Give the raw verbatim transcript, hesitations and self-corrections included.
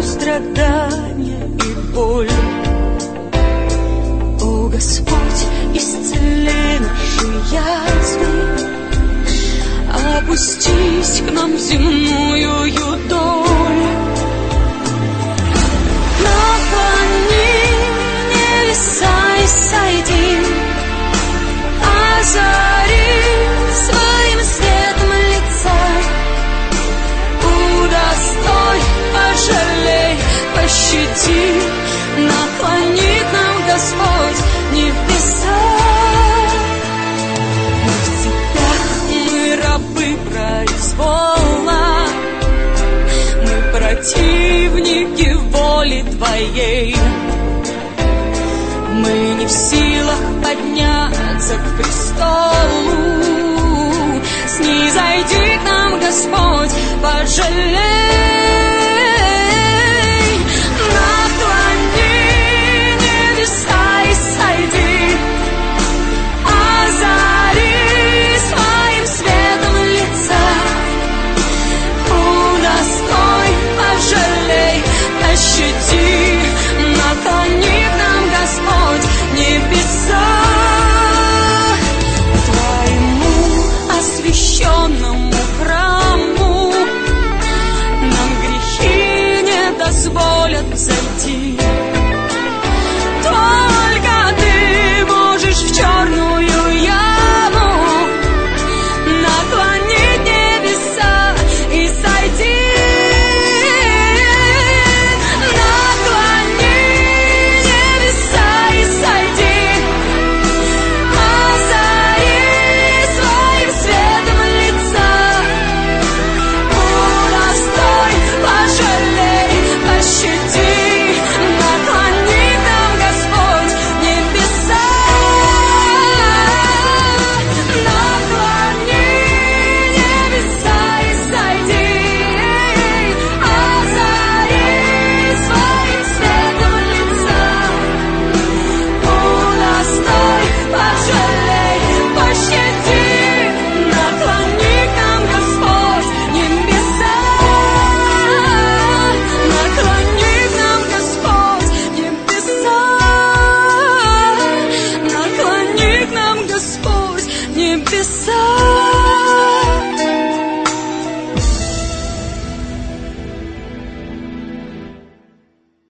страдания и боль. О, Господь, исцели наши язвы, опустись к нам в земную долю. Наклони небеса и сойди, озари своим светом лица. Удостой, пожалей, пощади, наклони к нам, Господь, небеса. Мы в цепях, мы рабы произвола, мы противники воли Твоей. Мы не в силах подняться к престолу. Снизойди к нам, Господь, пожалей. Наклони небеса и сойди, озари своим светом лица. Удостой, пожалей, пощади, наклони к нам, Господь, небеса. Твоему освященному храму нам грехи не дозволят зайти. Только Ты можешь в черную яму наклонить небеса и сойти. Небеса.